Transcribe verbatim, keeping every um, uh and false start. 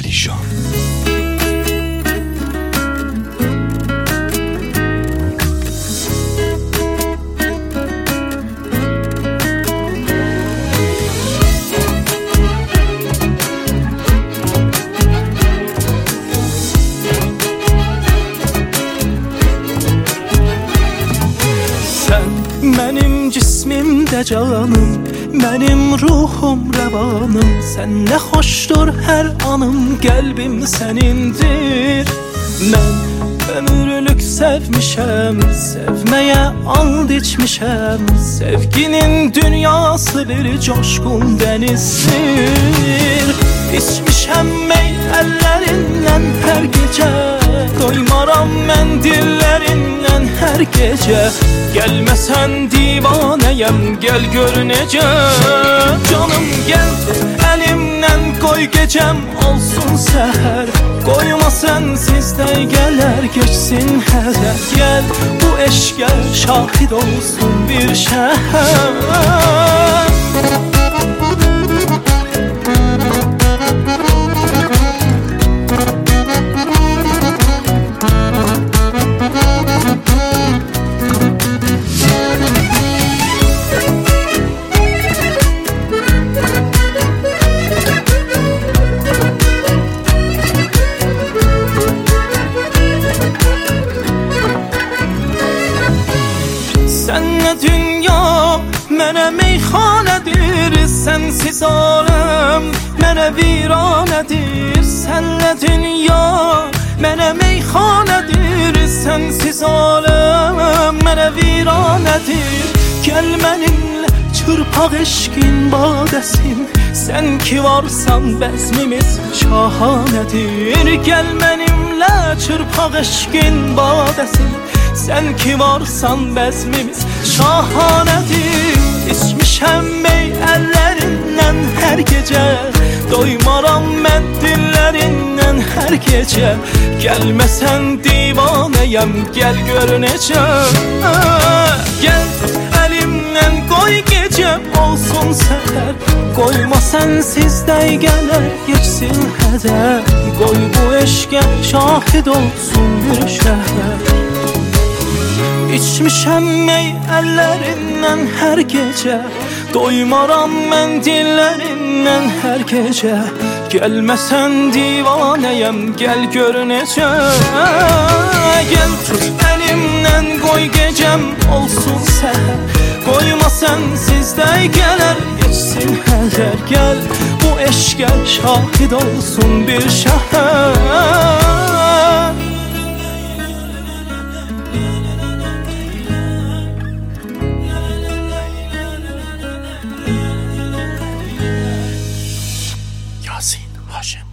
پریشان. Mənim cismimdə canım, mənim ruhum rəvanım. Sən nə xoşdur hər anım, qəlbim sənindir. Mən ömürlük sevmişəm, sevməyə and içmişəm. Sevginin dünyası bir coşqun dənizdir. İçmişəm mey əllərindən hər gecə, doymaram mən dillərindən hər gecə. Gəlməsən divanəyəm, gəl gör necə. Canım gəl əlimdən, qoy gecəm olsun səhər. Qoyma sənsiz dəqiqələr keçsin həzər. Gəl bu eşqə şahid olsun bir şəhər. Sənlə dünya mənə meyxanədir, sənsiz aləm mənə viranədir. Sənlə dünya mənə meyxanədir, sənsiz aləm mənə viranədir. Gəl mənimlə çırpaq eşqin badəsin, sən ki varsan bəzmimiz şahanədir. Gəl mənimlə çırpaq eşqin badəsin, sən ki varsan bəzmimiz şahanədir. İçmişəm mey əllərindən hər gecə, doymaram mən dillərindən hər gecə. Gəlməsən divanəyəm, gəl gör necə. Gəl əlimdən, qoy gecəm olsun səhər. Qoyma sənsiz dəqiqələr geçsin hədər. Qoy bu eşqə şahid olsun bir şəhər. İçmişəm mey əllərindən hər gecə, doymaram mən dillərindən hər gecə. Gəlməsən divanəyəm, gəl gör necə. Gəl tut əlimdən, qoy gecəm olsun səhər. Qoyma sənsiz dəqiqələr geçsin hədər. Gəl bu eşqə şahid olsun bir şəhər. Yasin Haşim.